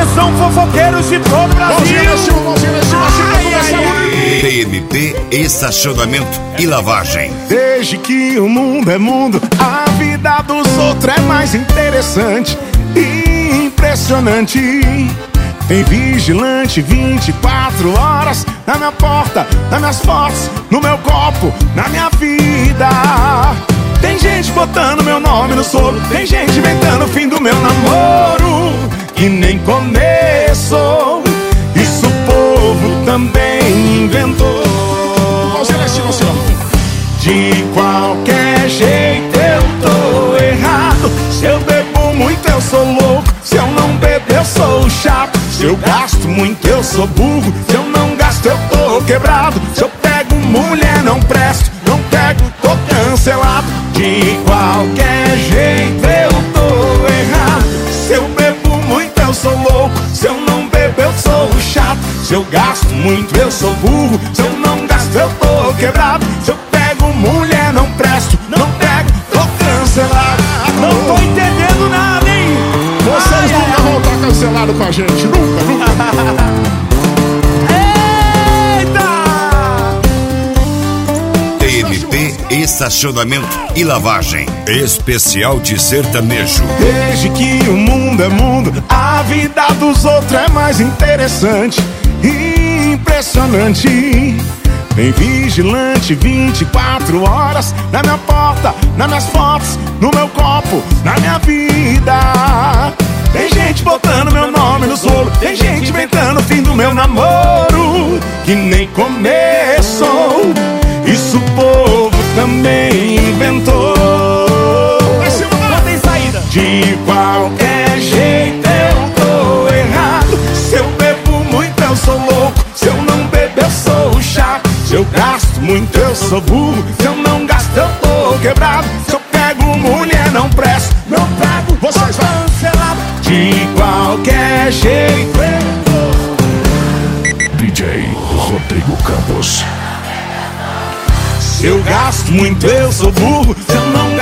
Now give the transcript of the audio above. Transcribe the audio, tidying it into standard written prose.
Atenção, fofoqueiros de todo o Brasil. Mãozinha lá em cima, TMP, estacionamento e lavagem. Desde que o mundo é mundo, a vida dos outros é mais interessante e impressionante. Tem vigilante 24 horas na minha porta, nas minhas fotos, no meu copo, na minha vida. Tem gente botando meu nome no solo, tem gente inventando o fim do meu namoro, que nem começou. Isso o povo também inventou. De qualquer jeito eu tô errado. Se eu bebo muito eu sou louco, se eu não bebo eu sou chato. Se eu gasto muito eu sou burro, se eu não gasto eu tô quebrado. Se eu pego mulher não presto, não pego tô cancelado. De qualquer jeito eu tô errado. Se eu bebo muito eu sou louco, se eu não bebo eu sou chato. Se eu gasto muito eu sou burro, se eu não gasto eu tô quebrado. Se eu pego mulher não presto, não pego tô cancelado. Não tô entendendo nada, hein? Vocês nunca vão estar cancelados com a gente, nunca. TMP, estacionamento e lavagem. Especial de sertanejo. Desde que o mundo é mundo, a vida dos outros é mais interessante e impressionante. Tem vigilante 24 horas na minha porta, nas minhas fotos, no meu copo, na minha vida. Tem gente botando meu nome no solo, tem gente inventando o fim do meu namoro, que nem começou. Isso o povo também inventou. Não tem saída. De qualquer jeito eu tô errado. Se eu bebo muito eu sou louco, se eu não bebo eu sou chato. Se eu gasto muito eu sou burro, se eu não gasto eu tô quebrado. Se eu pego mulher não presto, não pego, vocês vão cancelar. De qualquer jeito eu tô. DJ Rodrigo Campos. Se eu gasto muito eu sou burro, se eu não